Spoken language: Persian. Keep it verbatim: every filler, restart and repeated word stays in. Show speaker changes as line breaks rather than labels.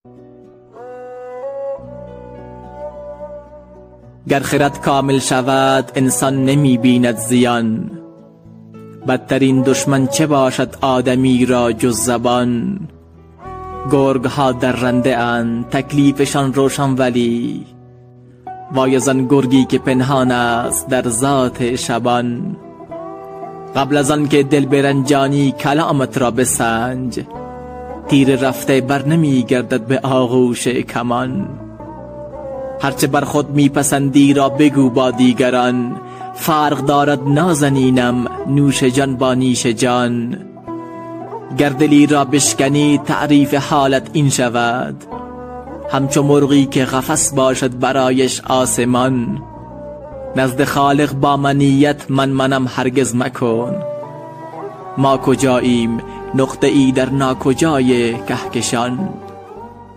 گر خرد کامل شود انسان نمی بیند زیان، بدترین دشمن چه باشد آدمی را جز زبان. گرگ ها درنده اند تکلیفشان روشن، ولی وای از آن گرگی که پنهان است در ذات شبان. قبل از آن که دل برنجانی کلامت را بسنج، تیر رفته بر نمی گردد به آغوش کمان. هرچه بر خود میپسندی را بگو با دیگران، فرق دارد نازنینم نوش جان با نیش جان. گر دلی را بشکنی تعریف حالت این شود، همچو مرغی که قفس باشد برایش آسمان. نزد خالق با منیت من منم هرگز مکن، ما کجاییم نقطه ای در ناکجای کهکشان.